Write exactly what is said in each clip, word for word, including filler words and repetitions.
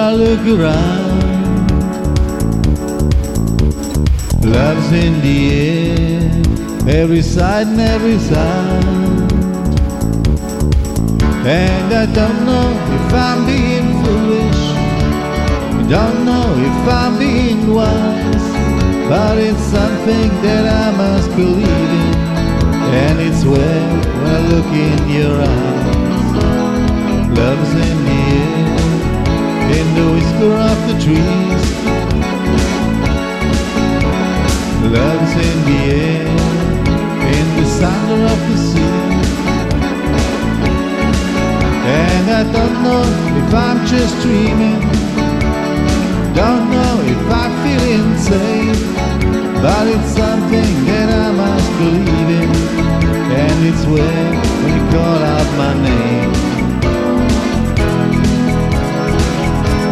I look around, love's in the air, every side and every sound. And I don't know if I'm being foolish, don't know if I'm being wise, but it's something that I must believe in, and it's when, when I look in your eyes. Love's in the air, in the whisper of the trees. Love's in the air, in the thunder of the sea. And I don't know if I'm just dreaming, don't know if I'm feeling safe, but it's something that I must believe in, and it's when, when you call out my name.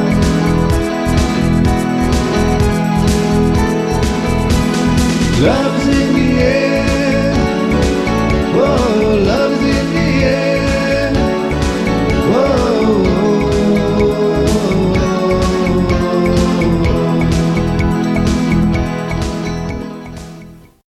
Love